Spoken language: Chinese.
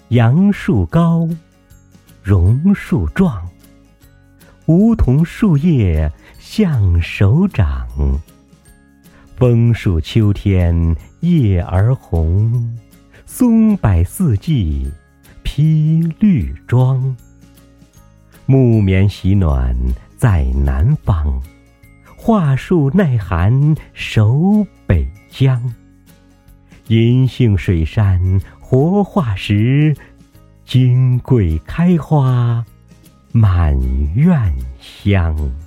杨树高，榕树壮，梧桐树叶向手掌。枫树秋天叶儿红，松柏四季披绿装。木棉喜暖在南方，桦树耐寒守北疆。银杏水杉活化时，金桂开花满院香。